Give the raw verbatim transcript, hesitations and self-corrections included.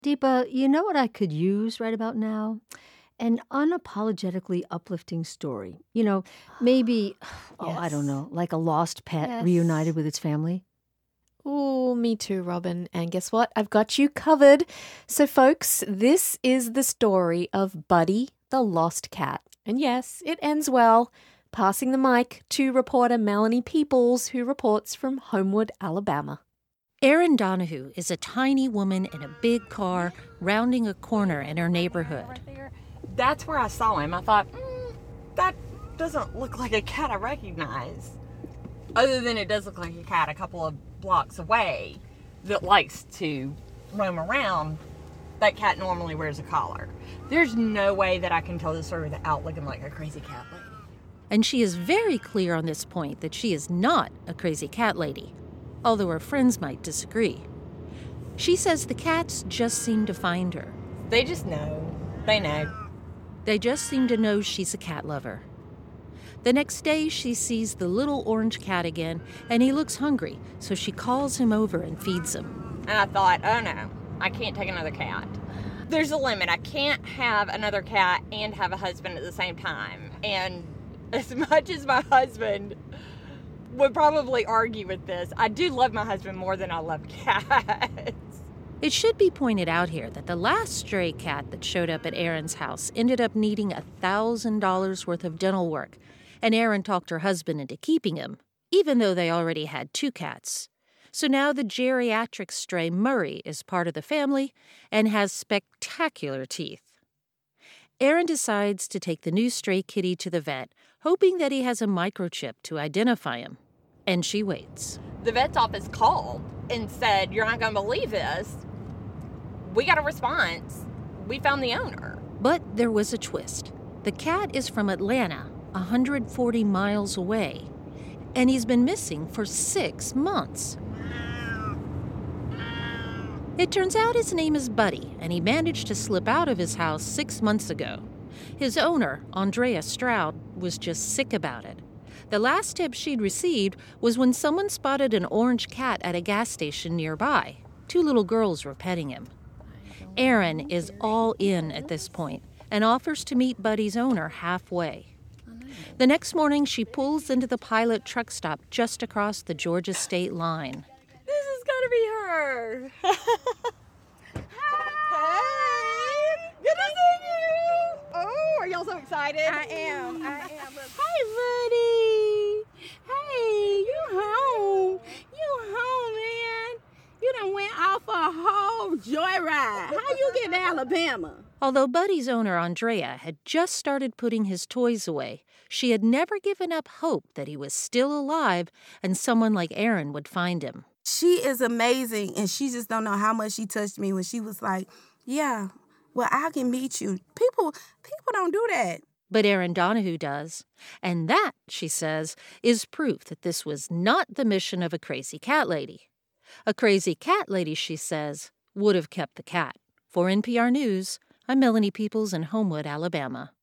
Deepa, you know what I could use right about now? An unapologetically uplifting story. You know, maybe, oh, I don't Yes. know, like a lost pet Yes. reunited with its family. Ooh, me too, Robin. And guess what? I've got you covered. So, folks, this is the story of Buddy the Lost Cat. And yes, it ends well. Passing the mic to reporter Melanie Peoples, who reports from Homewood, Alabama. Erin Donahue is a tiny woman in a big car rounding a corner in her neighborhood. Right there. That's where I saw him. I thought, mm, that doesn't look like a cat I recognize. Other than it does look like a cat a couple of blocks away that likes to roam around. That cat normally wears a collar. There's no way that I can tell the story without looking like a crazy cat lady. And she is very clear on this point that she is not a crazy cat lady, although her friends might disagree. She says the cats just seem to find her. They just know. They know. They just seem to know she's a cat lover. The next day, she sees the little orange cat again, and he looks hungry, so she calls him over and feeds him. And I thought, oh no, I can't take another cat. There's a limit. I can't have another cat and have a husband at the same time. And as much as my husband would probably argue with this, I do love my husband more than I love cats. It should be pointed out here that the last stray cat that showed up at Erin's house ended up needing one thousand dollars worth of dental work, and Erin talked her husband into keeping him, even though they already had two cats. So now the geriatric stray Murray is part of the family and has spectacular teeth. Erin decides to take the new stray kitty to the vet, hoping that he has a microchip to identify him. And she waits. The vet's office called and said, you're not going to believe this. We got a response. We found the owner. But there was a twist. The cat is from Atlanta, one hundred forty miles away, and he's been missing for six months. It turns out his name is Buddy, and he managed to slip out of his house six months ago. His owner, Andrea Stroud, was just sick about it. The last tip she'd received was when someone spotted an orange cat at a gas station nearby. Two little girls were petting him. Erin is all in at this point and offers to meet Buddy's owner halfway. The next morning, she pulls into the Pilot truck stop just across the Georgia state line. This is going to be her. Hey! Good to see you. Oh, are y'all so excited? I am. I am. Hey, buddy. Hey, you home. You home, man. You done went off a whole joyride. How you get to Alabama? Although Buddy's owner, Andrea, had just started putting his toys away, she had never given up hope that he was still alive and someone like Erin would find him. She is amazing, and she just don't know how much she touched me when she was like, yeah, well, I can meet you. People, people don't do that. But Erin Donahue does. And that, she says, is proof that this was not the mission of a crazy cat lady. A crazy cat lady, she says, would have kept the cat. For N P R News, I'm Melanie Peoples in Homewood, Alabama.